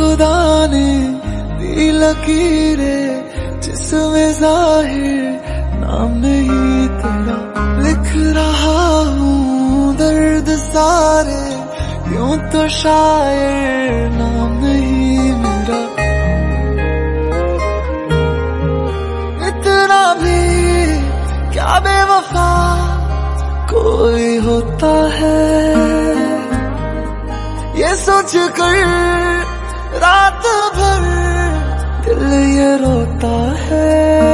खुदा ने दी लकीरें जिसमें जाहिर नाम नहीं तेरा, लिख रहा हूँ दर्द सारे यूं तो शायर नाम नहीं मेरा। इतना भी क्या बेवफा कोई होता है, ये सोच कर रात भर दिल ये रोता है।